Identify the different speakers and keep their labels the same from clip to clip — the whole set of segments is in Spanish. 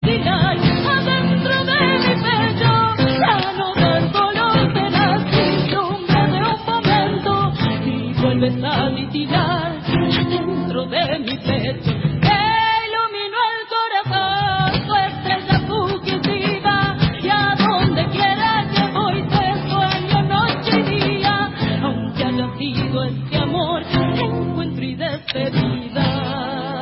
Speaker 1: final, adentro de mi pecho, sano del dolor de la incertidumbre de un momento, y vuelves a titilar adentro de mi pecho. Iluminó el corazón, tu estrella fugitiva, y a donde quiera que voy te sueño noche y día, aunque haya sido este amor, encuentro y despedida.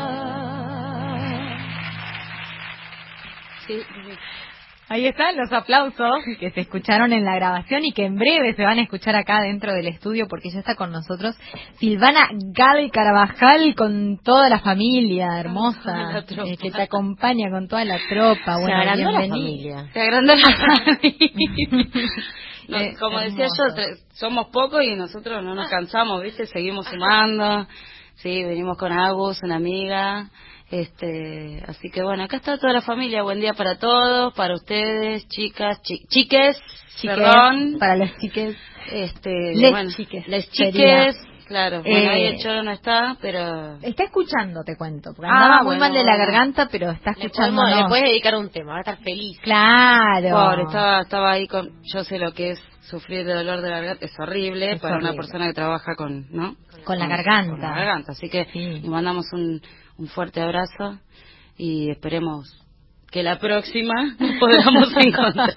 Speaker 2: Ahí están los aplausos que se escucharon en la grabación y que en breve se van a escuchar acá dentro del estudio, porque ya está con nosotros Silvana Gal Carabajal con toda la familia hermosa que te acompaña con toda la tropa.
Speaker 3: Bueno, se agrandó la familia.
Speaker 4: Se agrandó la familia. Como decía yo, somos pocos y nosotros no nos cansamos, ¿viste? Seguimos sumando. Sí, venimos con Agus, una amiga. Así que bueno, acá está toda la familia. Buen día para todos, para ustedes, chicas, chiques, perdón,
Speaker 2: para los chiques,
Speaker 4: les chiques, claro. Bueno, ahí el Choro no está, pero
Speaker 2: está escuchando, te cuento, porque andaba muy mal de la garganta, pero está escuchando.
Speaker 3: Le puedes dedicar un tema, va a estar feliz.
Speaker 2: Claro.
Speaker 4: Pobre, estaba ahí con, yo sé lo que es sufrir de dolor de garganta, es horrible para una persona que trabaja con, ¿no?
Speaker 2: Con la garganta.
Speaker 4: Con la garganta, así que le mandamos un fuerte abrazo y esperemos que la próxima nos podamos encontrar.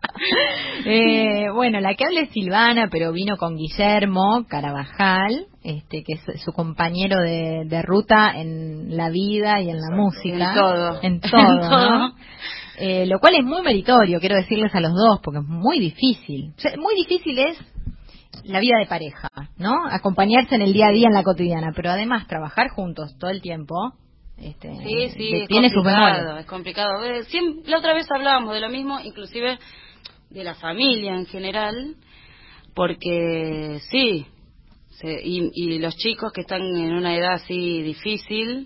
Speaker 2: Bueno, la que habla es Silvana, pero vino con Guillermo Carabajal, que es su compañero de ruta en la vida y en la música. En todo, ¿no? Lo cual es muy meritorio, quiero decirles a los dos, porque es muy difícil. O sea, muy difícil es la vida de pareja, ¿no? Acompañarse en el día a día, en la cotidiana, pero además trabajar juntos todo el tiempo,
Speaker 4: sí,
Speaker 2: tiene sus bemoles.
Speaker 4: Es complicado. La otra vez hablábamos de lo mismo, inclusive de la familia en general, porque sí, y los chicos que están en una edad así difícil,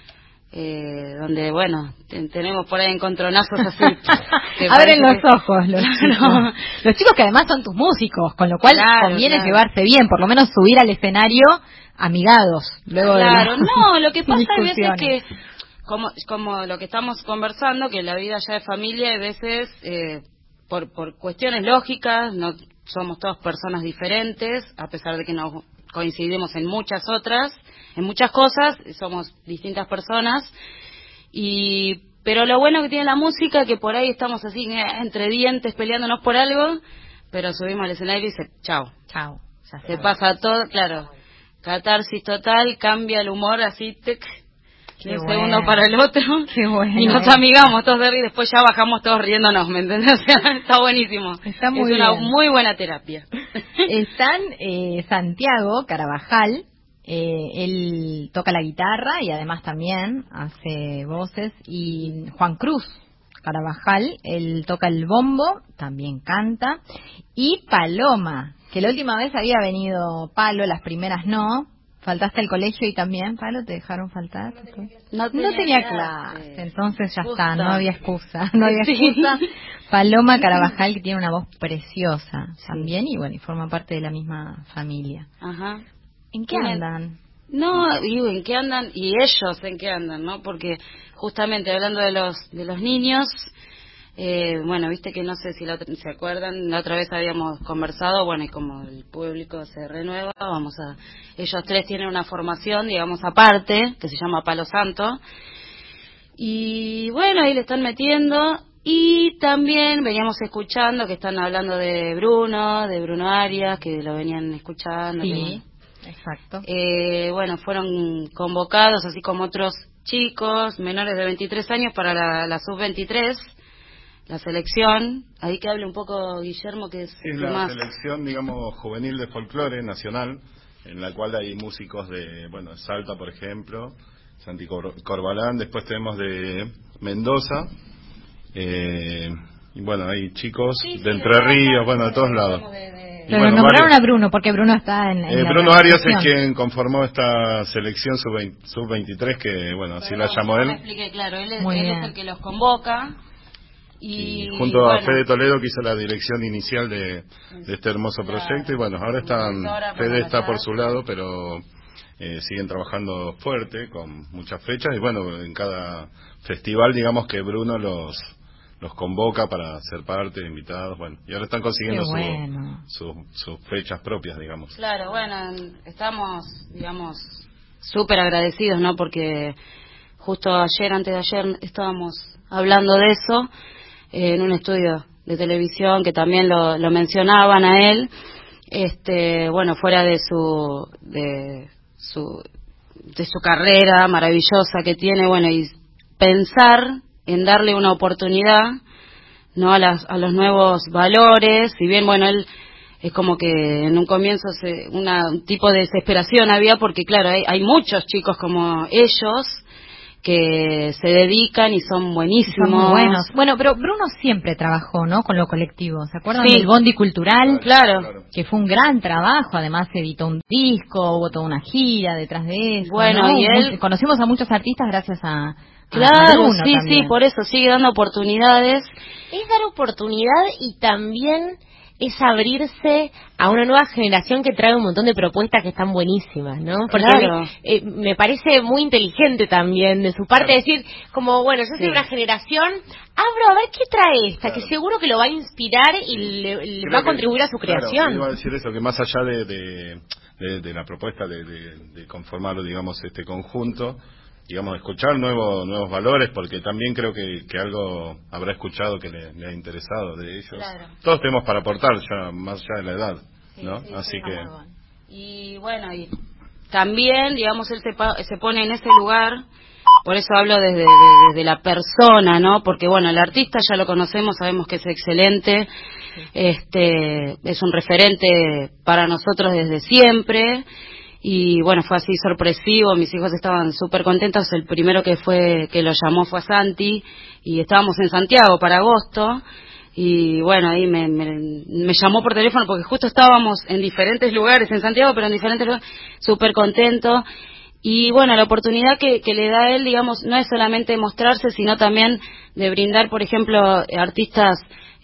Speaker 4: donde, bueno, tenemos por ahí encontronazos así.
Speaker 2: Abren los ojos los chicos. Los chicos que además son tus músicos, con lo cual conviene llevarse bien, por lo menos subir al escenario amigados. Luego
Speaker 4: no, lo que pasa a veces que, como lo que estamos conversando, que la vida ya de familia, a veces, por cuestiones lógicas, no somos todas personas diferentes, a pesar de que nos coincidimos en muchas cosas, somos distintas personas, pero lo bueno que tiene la música, que por ahí estamos así entre dientes peleándonos por algo, pero subimos al escenario y chao, se pasa todo, claro, catarsis total, cambia el humor así, de un segundo para el otro, y nos amigamos todos y después ya bajamos todos riéndonos, ¿me entendés? O sea, está buenísimo, es una muy buena terapia.
Speaker 2: Están Santiago Carabajal, él toca la guitarra y además también hace voces, y Juan Cruz Carabajal, él toca el bombo, también canta, y Paloma, que la última vez había venido Palo, las primeras no. ¿Faltaste al colegio y también, Palo, te dejaron faltar? No tenía clase, entonces ya está, no había excusa. Paloma Carabajal, que tiene una voz preciosa también, y bueno, y forma parte de la misma familia.
Speaker 4: Ajá.
Speaker 2: ¿En qué andan?
Speaker 4: No, digo, ¿en qué andan? Y ellos, ¿en qué andan, no? Porque justamente hablando de los niños, bueno, viste que no sé si se acuerdan, la otra vez habíamos conversado, bueno, y como el público se renueva, ellos tres tienen una formación, digamos, aparte, que se llama Palo Santo, y bueno, ahí le están metiendo, y también veníamos escuchando que están hablando de Bruno Arias, que lo venían escuchando.
Speaker 2: Sí, exacto.
Speaker 4: Bueno, fueron convocados, así como otros chicos menores de 23 años para la sub-23, la selección. Ahí que hable un poco Guillermo, que es
Speaker 5: la selección, digamos, juvenil de folclore nacional, en la cual hay músicos de, bueno, Salta, por ejemplo, Santi Corbalán, después tenemos de Mendoza, y bueno, hay chicos de Entre Ríos, bueno, de todos lados.
Speaker 2: Pero bueno, nombraron a Bruno, porque Bruno está en
Speaker 5: Bruno Arias es quien conformó esta selección sub-23, que bueno, así la llamó él.
Speaker 4: Me expliqué, claro, él es el que los convoca.
Speaker 5: Y junto a Fede Toledo, que hizo la dirección inicial de este hermoso proyecto, y bueno, ahora Fede está por su lado, pero siguen trabajando fuerte, con muchas fechas, y bueno, en cada festival, digamos que Bruno los convoca para ser parte, invitados, bueno, y ahora están consiguiendo sus fechas propias, digamos.
Speaker 4: Claro, bueno, estamos, digamos, súper agradecidos, ¿no? Porque justo antes de ayer, estábamos hablando de eso en un estudio de televisión que también lo mencionaban a él, bueno, fuera de su carrera maravillosa que tiene, bueno, y pensar en darle una oportunidad, ¿no? A los nuevos valores. Si bien, bueno, él es como que en un comienzo un tipo de desesperación había, porque claro, hay muchos chicos como ellos que se dedican y son buenísimos.
Speaker 2: Son muy buenos. Bueno, pero Bruno siempre trabajó, ¿no? Con lo colectivo. ¿Se acuerdan
Speaker 4: Sí.
Speaker 2: del Bondi Cultural?
Speaker 4: Claro.
Speaker 2: Que fue un gran trabajo. Además, editó un disco, hubo toda una gira detrás de eso.
Speaker 4: Bueno,
Speaker 2: ¿no?
Speaker 4: y él...
Speaker 2: Conocimos a muchos artistas gracias a
Speaker 4: Claro,
Speaker 2: Bruno
Speaker 4: sí,
Speaker 2: también.
Speaker 4: sí, por eso sigue dando oportunidades.
Speaker 3: Es dar oportunidad y también es abrirse a una nueva generación que trae un montón de propuestas que están buenísimas, ¿no? Porque
Speaker 4: Claro.
Speaker 3: me parece muy inteligente también de su parte decir, como, bueno, yo soy una generación, abro a ver qué trae esta, que seguro que lo va a inspirar y le va a contribuir a su creación.
Speaker 5: Claro, iba a decir eso, que más allá de la propuesta de conformar, digamos, este conjunto, digamos, escuchar nuevos valores, porque también creo que algo habrá escuchado que le ha interesado de ellos.
Speaker 4: Claro.
Speaker 5: Todos tenemos para aportar, ya más allá de la edad, ¿no?
Speaker 4: Sí,
Speaker 5: Así que...
Speaker 4: Y bueno, y también, digamos, él se pone en ese lugar, por eso hablo desde la persona, ¿no? Porque, bueno, el artista ya lo conocemos, sabemos que es excelente, es un referente para nosotros desde siempre. Y bueno, fue así sorpresivo, mis hijos estaban súper contentos, el primero que lo llamó fue a Santi, y estábamos en Santiago para agosto, y bueno, ahí me llamó por teléfono porque justo estábamos en diferentes lugares en Santiago, pero en diferentes lugares, súper contento. Y bueno, la oportunidad que le da a él, digamos, no es solamente mostrarse, sino también de brindar, por ejemplo, artistas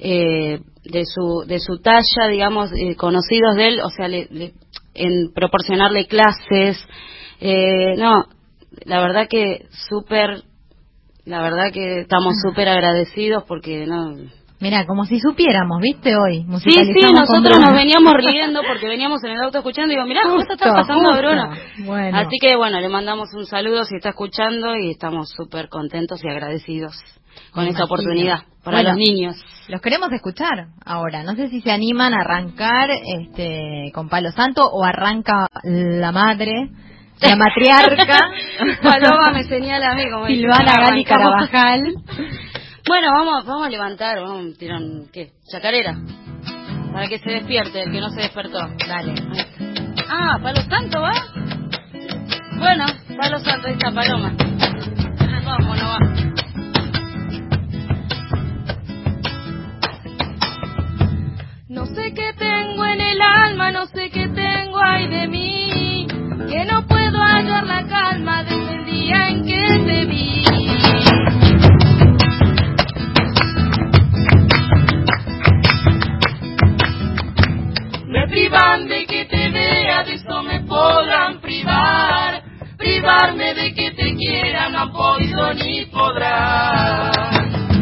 Speaker 4: de su talla, digamos, conocidos de él, o sea, en proporcionarle clases. No, la verdad que estamos súper agradecidos porque no...
Speaker 2: Mira, como si supiéramos, ¿viste? Hoy
Speaker 4: Sí, nosotros nos veníamos riendo porque veníamos en el auto escuchando y digo, mirá, justo está pasando Bruno.
Speaker 2: Bueno.
Speaker 4: Así que bueno, le mandamos un saludo si está escuchando y estamos súper contentos y agradecidos con esta oportunidad para los niños.
Speaker 2: Los queremos escuchar ahora. No sé si se animan a arrancar con Palo Santo o arranca la madre, la matriarca.
Speaker 4: Paloma me señala a mí como
Speaker 2: Silvana Gali Carabajal.
Speaker 4: Bueno, vamos a levantar, vamos a tirar ¿qué? Chacarera. Para que se despierte, el que no se despertó.
Speaker 2: Dale.
Speaker 4: Ah, Palo Santo, ¿va? Bueno, Palo Santo, ahí está Paloma. Vamos, no va.
Speaker 1: No sé qué tengo en el alma, no sé qué tengo ahí de mí, que no puedo hallar la calma desde el día en que te vi. Me privan de que te vea, de eso me podrán privar. Privarme de que te quiera no han podido ni podrán.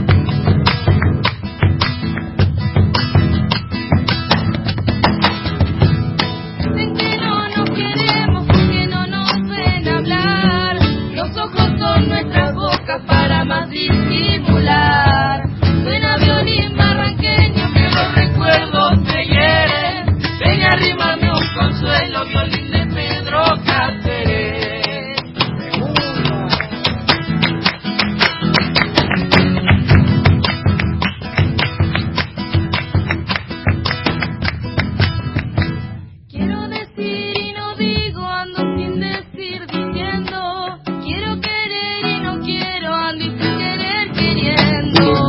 Speaker 1: Dicen que no nos queremos porque no nos ven hablar. Los ojos son nuestras bocas para más disimular. Suena violín barranqueño que los recuerdos te hieren. Ven a arrimarme un consuelo, violín de Pedro Cáceres. Quiero decir y no digo, ando sin decir diciendo. Quiero querer y no quiero, ando y sin querer queriendo.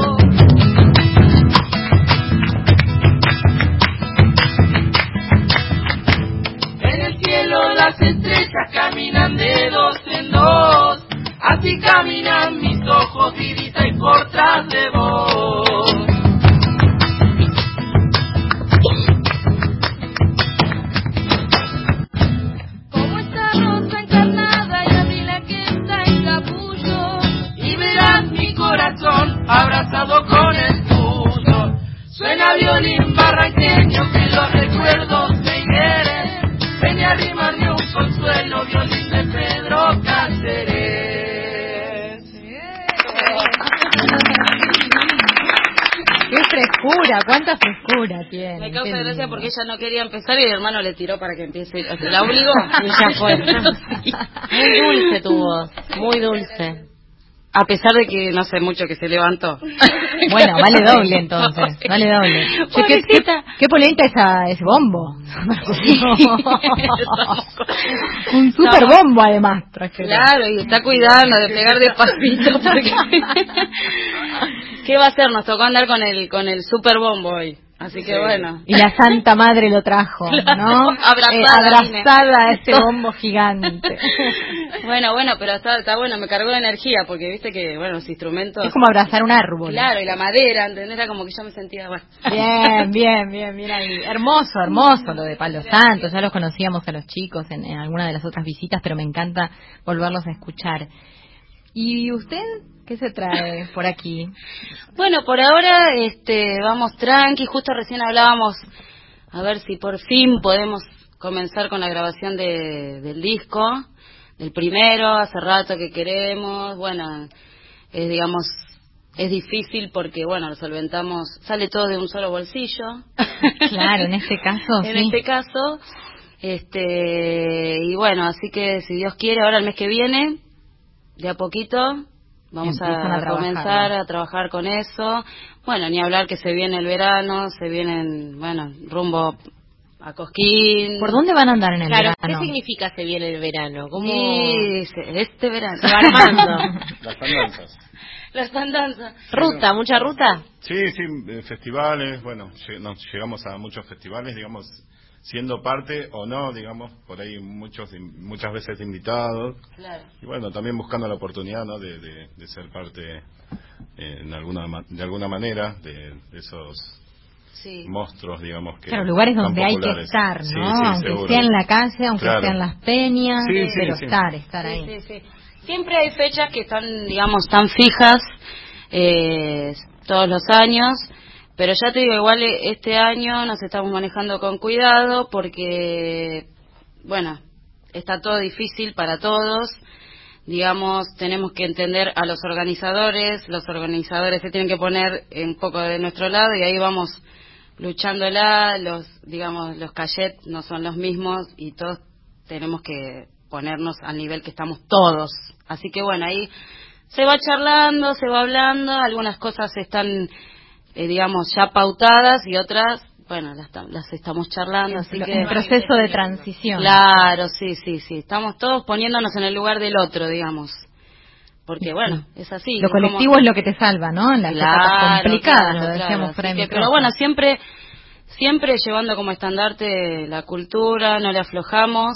Speaker 1: En el cielo las estrellas caminan de dos en dos, así caminan mis ojos y dicen por tras de vos. ¿Cómo estás Venga violín barranqueño que los recuerdos me hieren. Ven a arrimarme un consuelo, violín de Pedro Cáceres.
Speaker 2: ¡Qué frescura! ¡Cuánta frescura tiene!
Speaker 4: Me causa
Speaker 2: Qué
Speaker 4: gracia
Speaker 2: lindo.
Speaker 4: porque ella no quería empezar y el hermano le tiró para que empiece. La obligó y ya fue.
Speaker 3: Muy dulce tu voz, muy dulce.
Speaker 4: A pesar de que no sé mucho que se levantó.
Speaker 2: Bueno, vale doble entonces, vale doble. Che, ¿qué polenta ese bombo? Un super bombo además. trajeron.
Speaker 4: Claro, y está cuidando de pegar despacito porque... ¿Qué va a hacer? Nos tocó andar con el super bombo hoy. Así que bueno.
Speaker 2: Y la Santa Madre lo trajo, ¿no? Abrazada a ese bombo gigante.
Speaker 4: Bueno, pero está bueno, me cargó la energía, porque viste que, bueno, los instrumentos...
Speaker 2: Es como abrazar un árbol.
Speaker 4: Claro, y la madera, ¿entendés? Era como que yo me sentía, bueno.
Speaker 2: Bien ahí. Hermoso lo de Palo Santo. Ya los conocíamos a los chicos en alguna de las otras visitas, pero me encanta volverlos a escuchar. ¿Y usted qué se trae por aquí?
Speaker 4: Bueno, por ahora vamos tranqui, justo recién hablábamos a ver si por fin podemos comenzar con la grabación del disco, del primero, hace rato que queremos, bueno, es difícil porque, bueno, lo solventamos, sale todo de un solo bolsillo.
Speaker 2: Claro, en este caso,
Speaker 4: en
Speaker 2: sí.
Speaker 4: este caso, y bueno, así que si Dios quiere, ahora el mes que viene, de a poquito, vamos a comenzar a trabajar con eso. Bueno, ni hablar que se viene el verano, se vienen, bueno, rumbo a Cosquín.
Speaker 2: ¿Por dónde van a andar en el
Speaker 3: Claro,
Speaker 2: verano?
Speaker 3: ¿qué significa se viene el verano? ¿Cómo
Speaker 4: Sí, este verano.
Speaker 3: se va armando?
Speaker 5: Las andanzas.
Speaker 4: Las andanzas.
Speaker 3: ¿Ruta? ¿Mucha ruta?
Speaker 5: Sí, festivales, bueno, nos llegamos a muchos festivales, digamos, siendo parte o no, digamos, por ahí muchas veces invitados.
Speaker 4: Claro.
Speaker 5: Y bueno, también buscando la oportunidad, ¿no?, de ser parte de alguna manera de esos
Speaker 4: Sí.
Speaker 5: monstruos, digamos, que
Speaker 2: Claro, lugares
Speaker 5: tan
Speaker 2: donde hay que
Speaker 5: populares.
Speaker 2: estar, ¿no?
Speaker 5: Sí,
Speaker 2: aunque
Speaker 5: seguro.
Speaker 2: sea en la calle, aunque
Speaker 5: Claro.
Speaker 2: sea en las peñas,
Speaker 5: Sí,
Speaker 2: pero
Speaker 5: sí.
Speaker 2: estar ahí.
Speaker 4: Sí. Siempre hay fechas que están, digamos, tan fijas todos los años, pero ya te digo, igual este año nos estamos manejando con cuidado porque, bueno, está todo difícil para todos. Digamos, tenemos que entender a los organizadores se tienen que poner un poco de nuestro lado y ahí vamos luchándola, los cachets no son los mismos y todos tenemos que ponernos al nivel que estamos todos. Así que bueno, ahí se va charlando, se va hablando, algunas cosas están, ya pautadas y otras, bueno, las estamos charlando, así que...
Speaker 2: En proceso de transición.
Speaker 4: Claro, sí, estamos todos poniéndonos en el lugar del otro, digamos. Porque bueno, es así.
Speaker 2: Lo colectivo es lo que te salva, ¿no? En las etapas complicadas, lo decíamos fuera de micrófono.
Speaker 4: Pero bueno, siempre llevando como estandarte la cultura, no le aflojamos.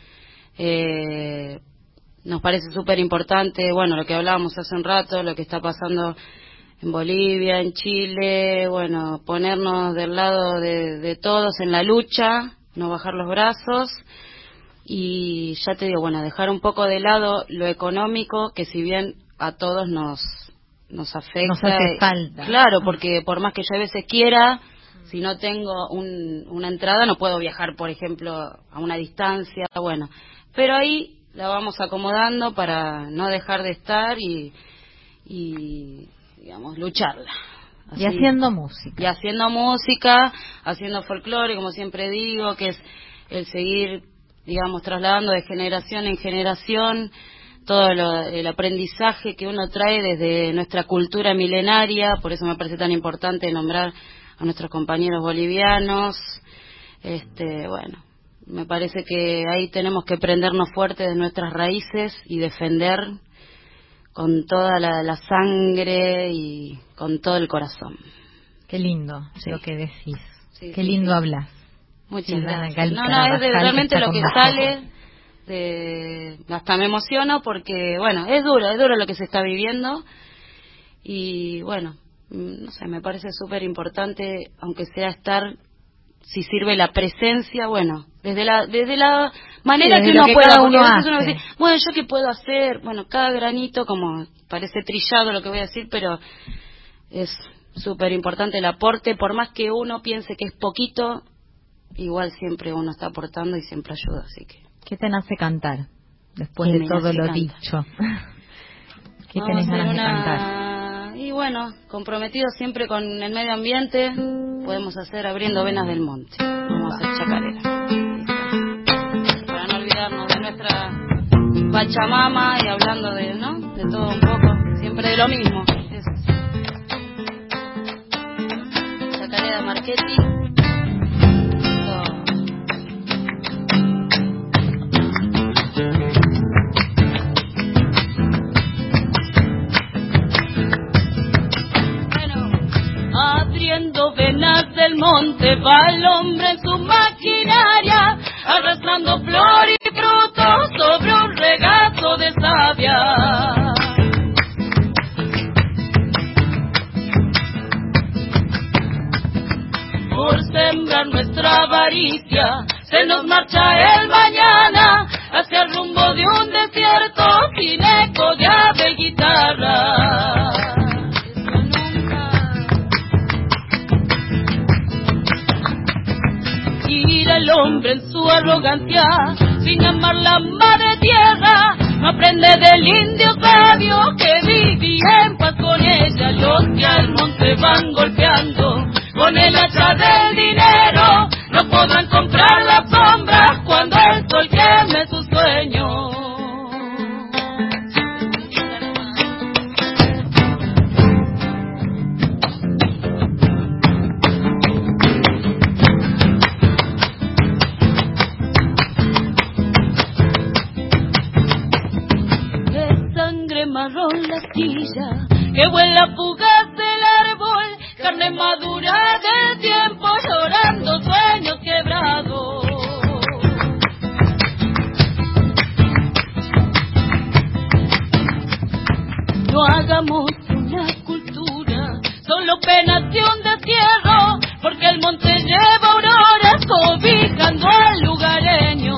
Speaker 4: Nos parece súper importante, bueno, lo que hablábamos hace un rato, lo que está pasando en Bolivia, en Chile, bueno, ponernos del lado de todos en la lucha, no bajar los brazos. Y ya te digo, bueno, dejar un poco de lado lo económico, que si bien a todos nos afecta.
Speaker 2: Nos hace falta.
Speaker 4: Claro, porque por más que yo a veces quiera, si no tengo una entrada, no puedo viajar, por ejemplo, a una distancia, bueno. Pero ahí la vamos acomodando para no dejar de estar y digamos, lucharla. Así.
Speaker 2: Y haciendo música.
Speaker 4: Y haciendo folclore, como siempre digo, que es el seguir, digamos, trasladando de generación en generación todo el aprendizaje que uno trae desde nuestra cultura milenaria. Por eso me parece tan importante nombrar a nuestros compañeros bolivianos. Bueno, me parece que ahí tenemos que prendernos fuerte de nuestras raíces y defender con toda la sangre y con todo el corazón.
Speaker 2: Qué lindo
Speaker 4: Sí.
Speaker 2: lo que decís.
Speaker 4: Sí,
Speaker 2: Qué
Speaker 4: sí,
Speaker 2: lindo
Speaker 4: sí.
Speaker 2: hablas.
Speaker 4: Muchas
Speaker 2: Silvana
Speaker 4: gracias.
Speaker 2: Gal
Speaker 4: No,
Speaker 2: Carabajal,
Speaker 4: es realmente
Speaker 2: está
Speaker 4: lo que
Speaker 2: con
Speaker 4: sale. Hasta me emociono porque, bueno, es duro lo que se está viviendo. Y bueno, no sé, me parece súper importante, aunque sea estar, si sirve la presencia, bueno, desde la manera
Speaker 2: desde
Speaker 4: que
Speaker 2: lo
Speaker 4: uno
Speaker 2: que
Speaker 4: pueda,
Speaker 2: cada
Speaker 4: porque
Speaker 2: uno
Speaker 4: a veces uno
Speaker 2: hace.
Speaker 4: dice, bueno, ¿yo qué puedo hacer? Bueno, cada granito, como parece trillado lo que voy a decir, pero es súper importante el aporte, por más que uno piense que es poquito, igual siempre uno está aportando y siempre ayuda, así que...
Speaker 2: ¿Qué te nace cantar después
Speaker 4: ¿Qué
Speaker 2: de
Speaker 4: me
Speaker 2: todo
Speaker 4: nace
Speaker 2: lo
Speaker 4: cantar?
Speaker 2: dicho? ¿Qué
Speaker 4: Vamos
Speaker 2: tenés
Speaker 4: a hacer
Speaker 2: ganas de cantar?
Speaker 4: Y bueno, comprometidos siempre con el medio ambiente, podemos hacer Abriendo Venas del Monte. Vamos a hacer chacarera. Para no olvidarnos de nuestra Pachamama y hablando de, ¿no? De todo un poco, siempre de lo mismo. Eso. Chacarera de Marchetti.
Speaker 1: Abriendo venas del monte va el hombre en su maquinaria, arrastrando flor y fruto sobre un regazo de savia. Por sembrar nuestra avaricia se nos marcha el mañana hacia el rumbo de un desierto sin eco de ave y guitarra. Gira el hombre en su arrogancia, sin amar la madre tierra, no aprende del indio sabio que vivía en paz con ella. Los que al monte van golpeando con el hacha del dinero, no podrán comprar las sombras cuando el sol queme sus sueños. Marrón la astilla, que vuela fugaz del árbol, carne madura del tiempo, llorando sueños quebrados. No hagamos una cultura, solo penas de un destierro, porque el monte lleva auroras cobijando al lugareño.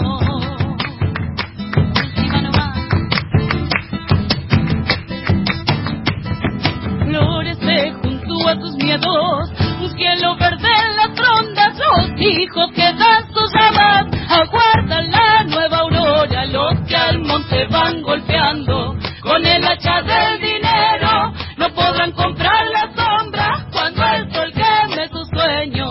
Speaker 1: Junto a tus miedos, un cielo verde en las frondas, los hijos que dan sus ramas aguardan la nueva aurora. Los que al monte van golpeando con el hacha del dinero, no podrán comprar la sombra cuando el sol queme sus sueños.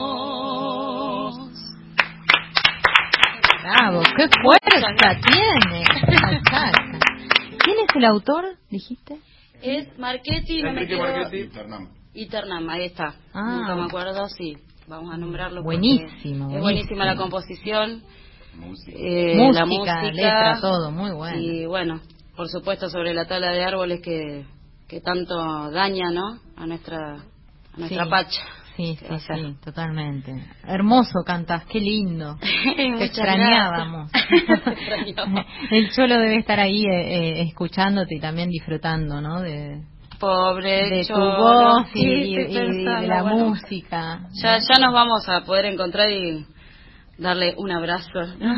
Speaker 2: Bravo, qué fuerza tiene. ¿Quién es el autor, dijiste?
Speaker 4: Es Marchetti, no me
Speaker 5: Enrique
Speaker 4: quedo...
Speaker 5: Marchetti
Speaker 4: y Ternam, ahí está.
Speaker 2: Ah.
Speaker 4: Nunca me acuerdo, sí. Vamos a nombrarlo.
Speaker 2: Buenísimo.
Speaker 4: Es buenísima la composición.
Speaker 5: Música.
Speaker 4: La música,
Speaker 2: letra, todo, muy bueno.
Speaker 4: Y bueno, por supuesto sobre la tala de árboles que tanto daña, ¿no? A nuestra
Speaker 2: Sí.
Speaker 4: pacha.
Speaker 2: Sí,
Speaker 4: O sea.
Speaker 2: sí, totalmente. Hermoso cantas, qué lindo. Te
Speaker 4: Muchas
Speaker 2: extrañábamos. El Cholo debe estar ahí escuchándote y también disfrutando, ¿no? De
Speaker 4: Pobre
Speaker 2: tu
Speaker 4: Cholo.
Speaker 2: voz
Speaker 4: Sí,
Speaker 2: y
Speaker 4: estoy pensando,
Speaker 2: de la
Speaker 4: bueno,
Speaker 2: música.
Speaker 4: Ya nos vamos a poder encontrar y darle un abrazo.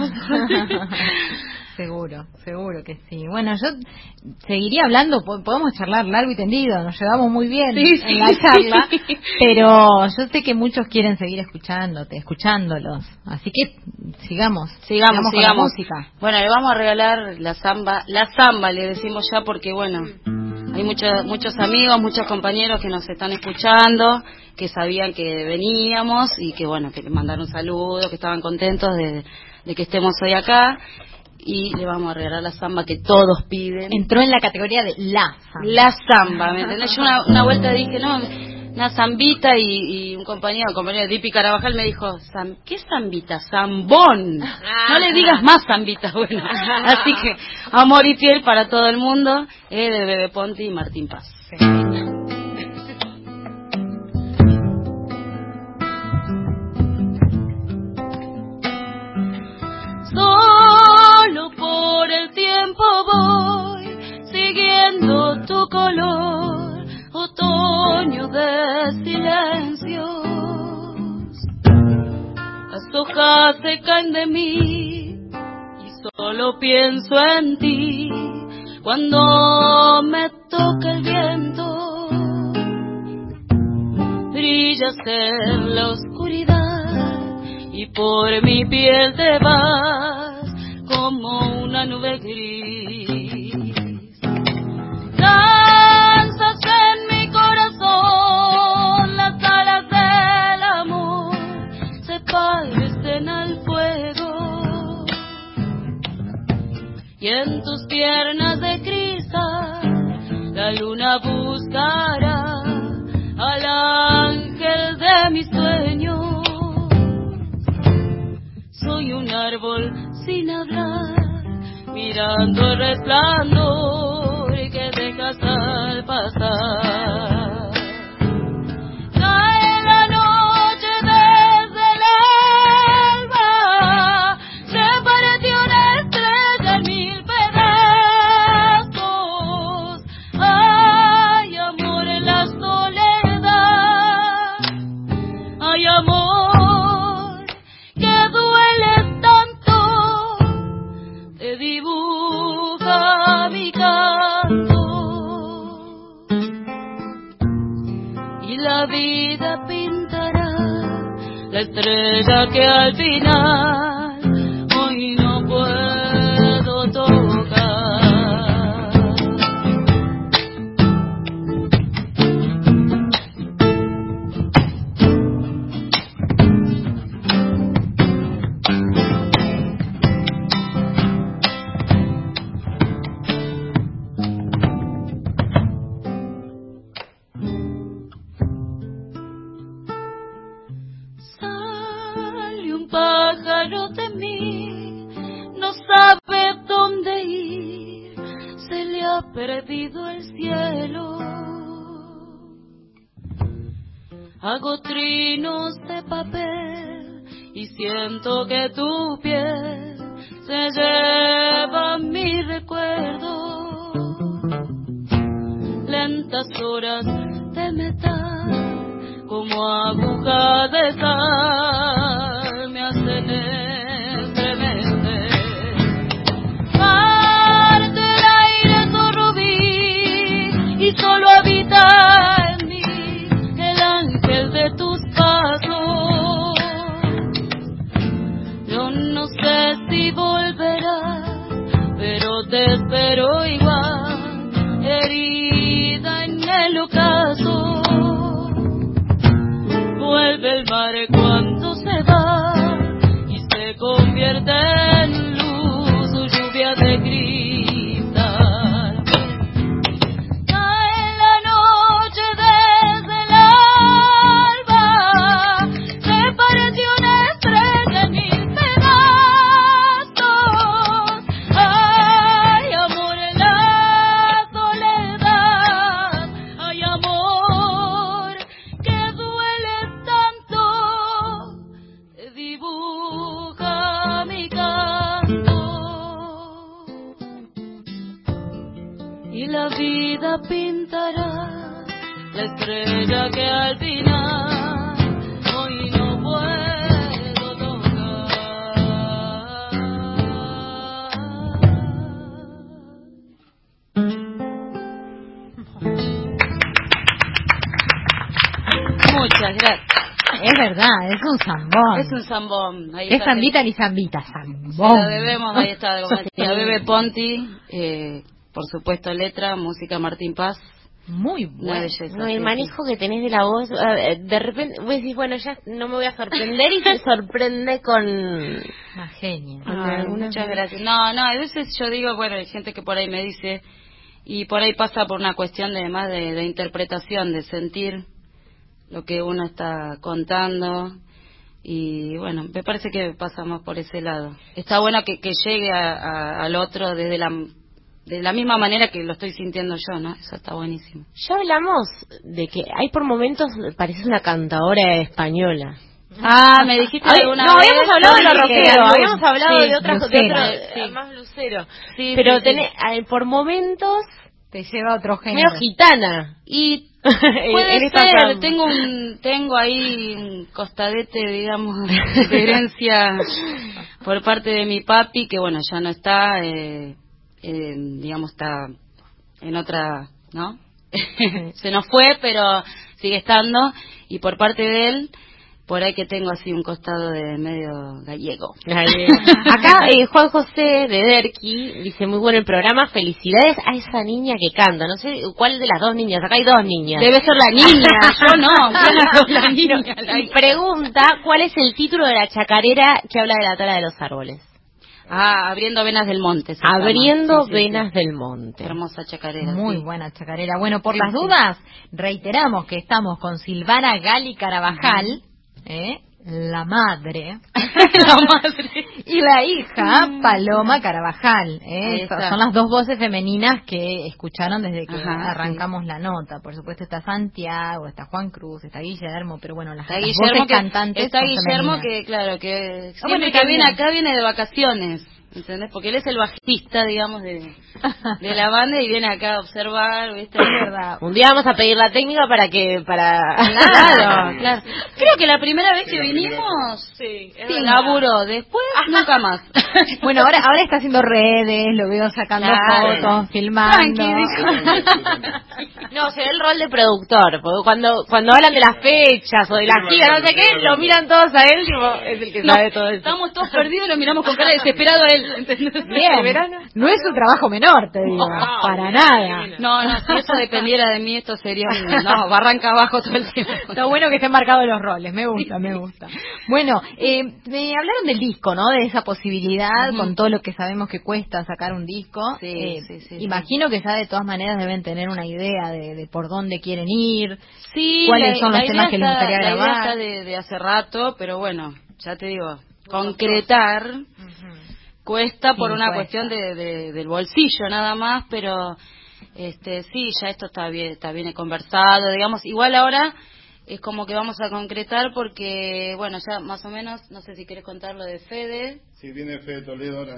Speaker 2: Seguro que sí. Bueno, yo seguiría hablando, podemos charlar largo y tendido, nos llevamos muy bien en la charla, pero yo sé que muchos quieren seguir escuchándolos, así que sigamos con la música.
Speaker 4: Bueno, le vamos a regalar la samba le decimos ya porque bueno, hay muchos amigos, muchos compañeros que nos están escuchando, que sabían que veníamos y que bueno, que les mandaron saludos, que estaban contentos de que estemos hoy acá. Y le vamos a regalar la samba que todos piden.
Speaker 2: Entró en la categoría de la samba.
Speaker 4: La samba, ¿me entendés? Yo una vuelta dije, no, una zambita y un compañero de Dipi Carabajal me dijo, ¿qué zambita? Zambón. No le digas más zambita, bueno. Así que amor y fiel para todo el mundo, de Bebe Ponti y Martín Paz.
Speaker 2: Sí.
Speaker 1: Solo por el tiempo voy siguiendo tu color, otoño de silencios. Las hojas se caen de mí y solo pienso en ti cuando me toca el viento. brillas en la oscuridad y por mi piel te vas como una nube gris. Danzas en mi corazón, las alas del amor se parecen al fuego y en tus piernas de cristal la luna buscará al ángel de mis sueños. Soy un árbol sin hablar, mirando el resplandor que dejas al pasar. Cae la noche desde el alba, se partió una estrella en mil pedazos. Hay amor en la soledad, hay amor que duele tanto, te dibuja mi canto. Y la vida pintará la estrella que al final hoy no puedo tocar. Sale un pájaro de mí, no sabe dónde ir, se le ha perdido el cielo. Hago trinos de papel y siento que tu piel se lleva mi recuerdo. Lentas horas de metal, como aguja de sal, me hacen estremecer. Parte el aire su rubí y solo habita en mí el ángel de tus pasos. Yo no sé si volverás, pero te espero igual, herida en el ocaso. Vuelve el mar cuando se va y se convierte en luz, su lluvia de cristal. Cae la noche desde el alba, se pareció una estrella en mil pedazos. Hay amor en la soledad, hay amor que duele tanto, te dibuja mi canto. Y la vida pintará la estrella que al final hoy no puedo tocar. Muchas gracias.
Speaker 2: Es verdad, es un zambón.
Speaker 4: Es un zambón. Ahí
Speaker 2: Es
Speaker 4: está.
Speaker 2: zambita ni zambita,
Speaker 4: Se
Speaker 2: zambón.
Speaker 4: lo debemos, ahí está, como decía Bebe Ponti, por supuesto letra, música Martín Paz,
Speaker 2: Muy
Speaker 4: una
Speaker 2: bueno.
Speaker 4: belleza.
Speaker 3: No, el
Speaker 4: sí,
Speaker 3: manejo que tenés de la voz, de repente vos decís, bueno, ya no me voy a sorprender y se sorprende con...
Speaker 2: Una genia.
Speaker 4: Ay, muchas gracias. No, a veces yo digo, bueno, hay gente que por ahí me dice, y por ahí pasa por una cuestión de más de interpretación, de sentir lo que uno está contando, y bueno, me parece que pasamos por ese lado. Está bueno que llegue al otro de la misma manera que lo estoy sintiendo yo, ¿no? Eso está buenísimo.
Speaker 3: Ya hablamos de que hay por momentos, pareces una cantadora española.
Speaker 4: Ah, me dijiste alguna
Speaker 3: no,
Speaker 4: vez.
Speaker 3: habíamos hablado de lo rockero,
Speaker 2: algo,
Speaker 3: habíamos hablado
Speaker 2: sí,
Speaker 3: de otras
Speaker 2: lucero.
Speaker 3: cosas, más lucero.
Speaker 4: Sí,
Speaker 3: Pero
Speaker 4: sí,
Speaker 3: tenés, por momentos,
Speaker 2: Te lleva a otro género.
Speaker 3: medio gitana.
Speaker 4: Y
Speaker 3: En
Speaker 4: puede
Speaker 3: esta
Speaker 4: ser,
Speaker 3: cama.
Speaker 4: tengo ahí un costadete, digamos, de herencia por parte de mi papi, que bueno, ya no está, digamos, está en otra, ¿no? Se nos fue, pero sigue estando, y por parte de él, por ahí que tengo así un costado de medio gallego.
Speaker 3: Acá Juan José de Derqui dice, muy bueno el programa, felicidades a esa niña que canta. No sé cuál de las dos niñas, acá hay dos niñas.
Speaker 4: Debe ser la niña, yo no, la niña.
Speaker 3: Y pregunta, ¿cuál es el título de la chacarera que habla de la tala de los árboles?
Speaker 4: Abriendo venas del monte.
Speaker 3: Abriendo venas del monte.
Speaker 4: Hermosa chacarera.
Speaker 2: Muy buena chacarera. Bueno, por las dudas, reiteramos que estamos con Silvana Gali Carabajal, la madre, y la hija Paloma Carabajal. Son las dos voces femeninas que escucharon desde que arrancamos la nota. Por supuesto está Santiago, está Juan Cruz, está Guillermo, pero bueno, las voces cantantes
Speaker 4: está
Speaker 2: son
Speaker 4: Guillermo
Speaker 2: femeninas.
Speaker 4: que claro que siempre que viene acá viene de vacaciones, ¿entendés? Porque él es el bajista, digamos, de la banda y viene acá a observar, ¿viste?
Speaker 2: Es verdad.
Speaker 3: Un día vamos a pedir la técnica
Speaker 4: Claro. Creo que la primera vez que vinimos, sí, laburó, después nunca más.
Speaker 2: Bueno, ahora está haciendo redes, lo veo sacando fotos, filmando.
Speaker 3: No, se ve el rol de productor, porque cuando hablan de las fechas o de las giras, no sé qué, lo miran todos a él, tipo, es el que sabe todo eso.
Speaker 4: Estamos todos perdidos y lo miramos con cara desesperado a él.
Speaker 2: Bien, no es un trabajo menor, te digo, para nada.
Speaker 4: No, si eso dependiera de mí, esto sería barranca abajo todo el tiempo.
Speaker 2: Está bueno que estén marcados los roles, me gusta. Bueno, me hablaron del disco, ¿no? De esa posibilidad, con todo lo que sabemos que cuesta sacar un disco.
Speaker 4: Sí.
Speaker 2: Imagino que ya de todas maneras deben tener una idea de por dónde quieren ir,
Speaker 4: sí,
Speaker 2: cuáles son los temas que les gustaría grabar.
Speaker 4: La idea está de hace rato, pero bueno, ya te digo, concretar cuesta por una cuestión del bolsillo nada más, pero sí, ya esto está bien conversado, digamos. Igual ahora es como que vamos a concretar porque, bueno, ya más o menos, no sé si querés contar lo de Fede.
Speaker 5: Sí, viene Fede Toledo ahora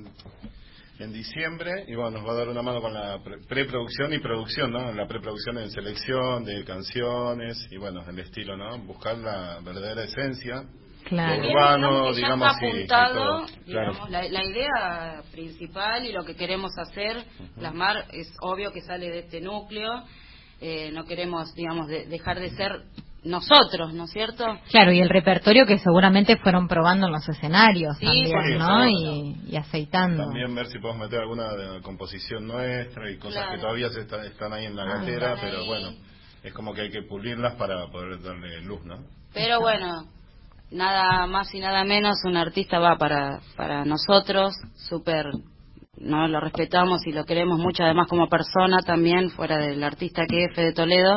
Speaker 5: en diciembre y bueno, nos va a dar una mano con la preproducción y producción, ¿no? La preproducción en selección de canciones y bueno, el estilo, ¿no? Buscar la verdadera esencia.
Speaker 2: Claro.
Speaker 5: Urbano, digamos,
Speaker 4: ya está apuntado,
Speaker 5: digamos,
Speaker 4: la idea principal y lo que queremos hacer, plasmar, es obvio que sale de este núcleo, no queremos, digamos, dejar de ser nosotros, ¿no es cierto?
Speaker 2: Claro, y el repertorio que seguramente fueron probando en los escenarios también, ¿no? Y aceitando.
Speaker 5: También ver si podemos meter alguna de la composición nuestra y cosas que todavía están ahí en la gatera, pero bueno, es como que hay que pulirlas para poder darle luz, ¿no?
Speaker 4: Pero bueno, nada más y nada menos, un artista va para nosotros, súper, no lo respetamos y lo queremos mucho, además como persona también, fuera del artista que es Fede Toledo,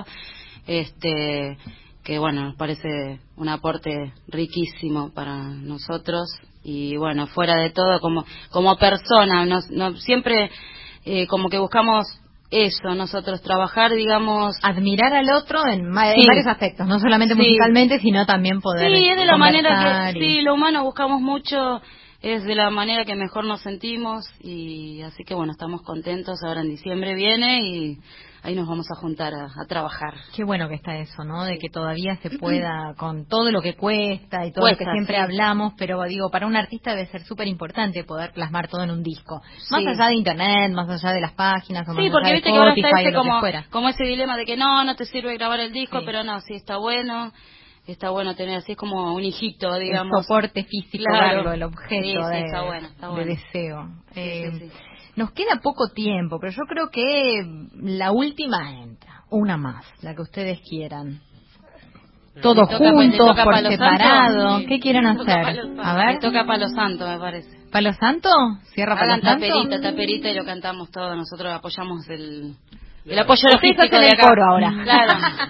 Speaker 4: que bueno, nos parece un aporte riquísimo para nosotros y bueno, fuera de todo como persona, siempre como que buscamos eso, nosotros trabajar, digamos,
Speaker 2: admirar al otro en varios aspectos, no solamente musicalmente, sino también poder
Speaker 4: es de la manera que lo humano buscamos mucho, es de la manera que mejor nos sentimos y así que bueno, estamos contentos, ahora en diciembre viene y ahí nos vamos a juntar a trabajar.
Speaker 2: Qué bueno que está eso, ¿no? De que todavía se pueda, con todo lo que cuesta y todo lo que siempre hablamos, pero digo, para un artista debe ser súper importante poder plasmar todo en un disco. Más allá de internet, más allá de las páginas, o más
Speaker 4: porque
Speaker 2: allá
Speaker 4: viste
Speaker 2: de
Speaker 4: que ahora
Speaker 2: Spotify,
Speaker 4: está como ese dilema de que no te sirve grabar el disco, pero no, sí está bueno tener así, es como un hijito, digamos.
Speaker 2: El soporte físico, verlo, el objeto
Speaker 4: está bueno.
Speaker 2: de deseo. Nos queda poco tiempo, pero yo creo que la última entra, una más, la que ustedes quieran. Todos juntos, por separado. ¿Qué quieren hacer? A ver.
Speaker 4: Me toca Palo Santo, me parece.
Speaker 2: ¿Palo Santo? ¿Cierra Palo Santo?
Speaker 4: Taperita y lo cantamos todos. Nosotros apoyamos el apoyo logístico de acá.
Speaker 2: El coro ahora.
Speaker 4: Claro.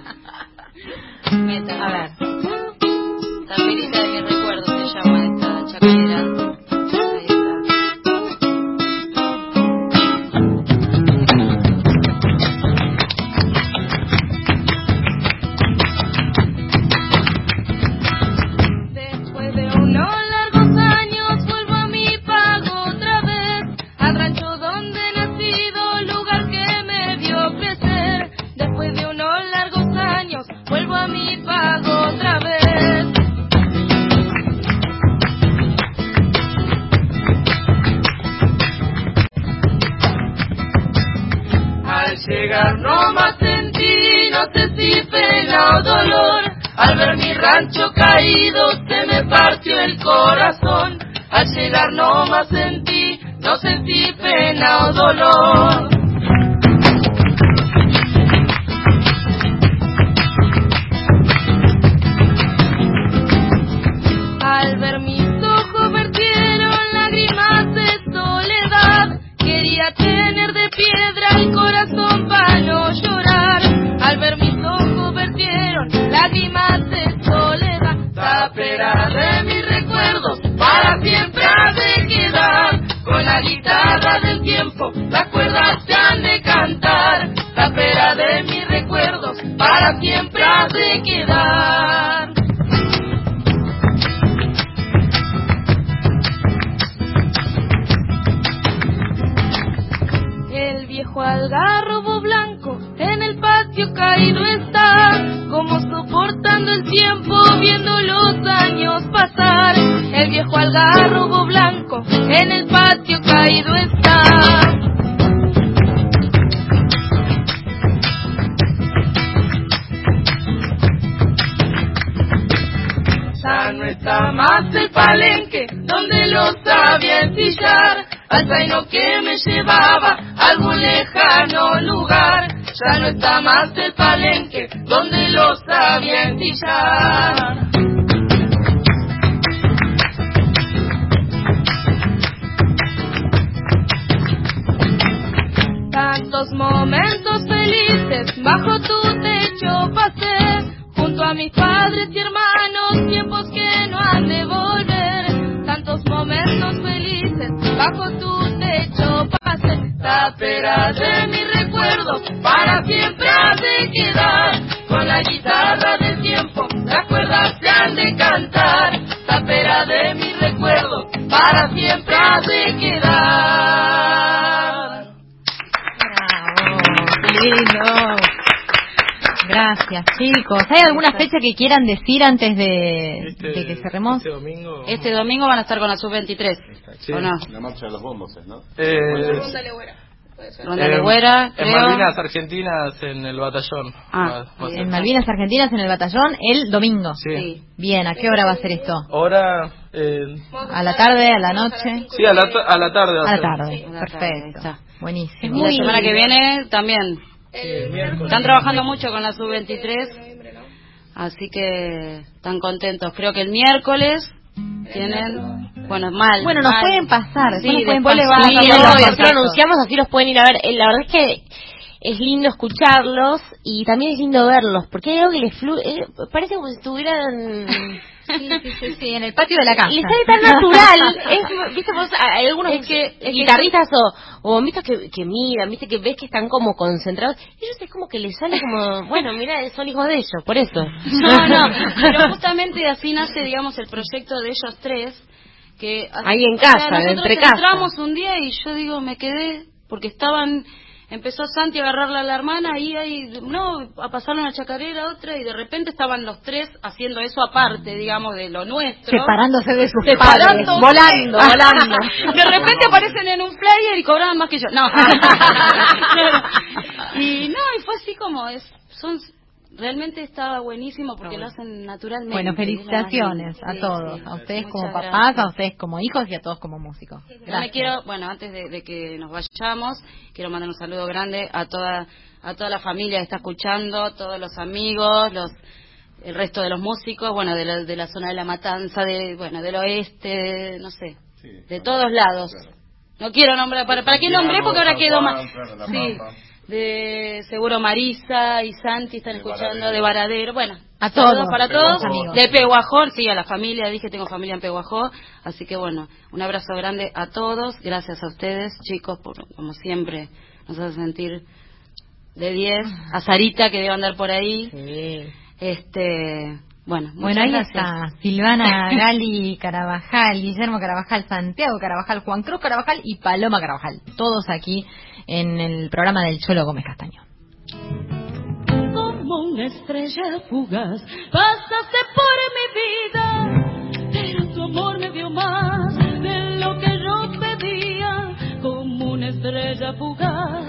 Speaker 4: A ver. Taperita de mi recuerdo se llama esta chacarera.
Speaker 1: Vuelvo a mi pago. rancho caído se me partió el corazón. Al llegar no sentí pena o dolor. Al ver mis ojos vertieron lágrimas de soledad. Quería tener de piedra el corazón para no llorar. Al ver mis ojos vertieron lágrimas de soledad. Tapera de mis recuerdos para siempre ha de quedar. Con la guitarra del tiempo las cuerdas se han de cantar. Tapera de mis recuerdos para siempre ha de quedar. El viejo algarrobo blanco en el patio caído está, como soportando el tiempo, viendo los años pasar. El viejo algarrobo blanco en el patio caído está. Ya no está más el palenque donde lo sabía ensillar, al zaino que me llevaba a algún lejano lugar. Ya no está más el palenque donde lo sabía ensillar. Tantos momentos felices bajo tu techo pasé, junto a mis padres y hermanos, tiempos que no han de volver. Tantos momentos felices bajo tu techo pasé. Tapera de mis recuerdos para siempre ha de quedar. Con la guitarra del tiempo las cuerdas se han de cantar. Tapera de mis recuerdos para siempre ha de quedar.
Speaker 2: Lindo. Gracias, chicos. ¿Hay alguna fecha que quieran decir antes de que cerremos?
Speaker 4: Este domingo van a estar con la sub-23,
Speaker 6: sí.
Speaker 4: ¿o no?
Speaker 5: La marcha de los bombos, ¿no?
Speaker 4: Ronda Legüera,
Speaker 6: en Malvinas Argentinas en el batallón.
Speaker 2: En Malvinas Argentinas en el batallón el domingo.
Speaker 6: Sí.
Speaker 2: Bien, ¿a qué hora va a ser esto?
Speaker 6: Hora...
Speaker 2: ¿A la tarde, a la noche?
Speaker 6: Sí, a la tarde.
Speaker 2: A la tarde,
Speaker 4: Sí,
Speaker 2: perfecto. Buenísimo.
Speaker 4: Y la semana que viene también.
Speaker 6: Miércoles.
Speaker 4: Están trabajando mucho con la sub-23, así que están contentos. Creo que el miércoles tienen... Bueno,
Speaker 2: nos pueden pasar.
Speaker 4: Sí,
Speaker 2: después
Speaker 4: les van a
Speaker 3: Sí, así lo anunciamos, así los pueden ir a ver. La verdad es que es lindo escucharlos y también es lindo verlos, porque hay algo que les fluye, parece como si estuvieran...
Speaker 2: Sí, en el patio de la casa.
Speaker 3: Les sale tan natural. Viste vos, hay algunos guitarristas o vistas que miran, viste que ves que están como concentrados. Ellos es como que les sale como, bueno, mira, son hijos de ellos, por eso.
Speaker 4: No, pero justamente así nace, digamos, el proyecto de ellos tres. Que
Speaker 3: ahí en casa,
Speaker 4: nosotros
Speaker 3: entre casa.
Speaker 4: Entramos un día y yo digo, me quedé, porque empezó Santi a agarrarla a la hermana y ahí, a pasarle una chacarera, otra, y de repente estaban los tres haciendo eso aparte, digamos, de lo nuestro.
Speaker 2: Separándose de sus padres.
Speaker 3: Volando.
Speaker 4: De repente aparecen en un flyer y cobraban más que yo. No. Y fue así como realmente estaba buenísimo porque lo hacen naturalmente.
Speaker 2: Bueno, felicitaciones a todos, a ustedes como papás, a ustedes como hijos y a todos como músicos.
Speaker 4: Antes de que nos vayamos, quiero mandar un saludo grande a toda la familia que está escuchando, todos los amigos, el resto de los músicos, de la zona de La Matanza, del oeste, no sé, de todos lados. Claro. No quiero nombrar, ¿para qué nombré? Porque ahora quedo más. Sí. De seguro Marisa y Santi están escuchando, de Varadero,
Speaker 2: a todos,
Speaker 4: para todos,
Speaker 2: amigos.
Speaker 4: De Pehuajó, sí, a la familia, tengo familia en Pehuajó, así que un abrazo grande a todos, gracias a ustedes, chicos, por como siempre nos hacen sentir de 10, a Sarita que debe andar por ahí,
Speaker 2: Bueno, ahí
Speaker 4: gracias.
Speaker 2: está Silvana Gali Carabajal, Guillermo Carabajal, Santiago Carabajal, Juan Cruz Carabajal y Paloma Carabajal, todos aquí en el programa del Cholo Gómez Castaño.
Speaker 1: Como una estrella fugaz pasaste por mi vida, pero tu amor me dio más de lo que yo pedía. Como una estrella fugaz